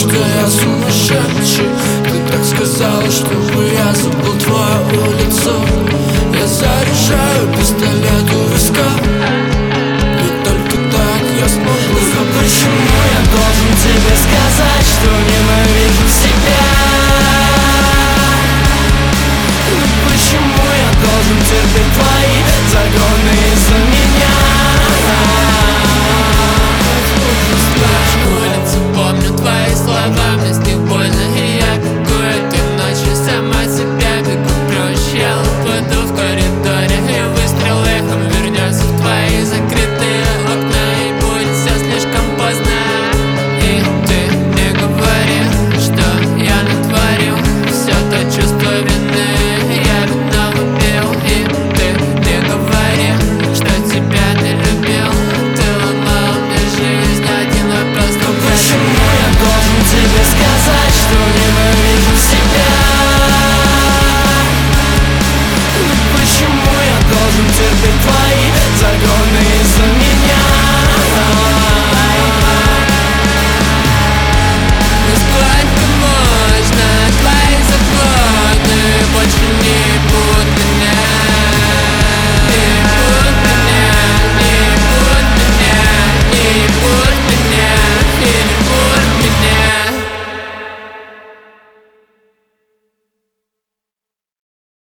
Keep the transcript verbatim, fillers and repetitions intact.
что я сумасшедший. Ты так сказала, чтобы я забыл твое лицо. Я заряжаю пистолет у виска, ведь только так я смогу. Но почему я должен тебе сказать, что не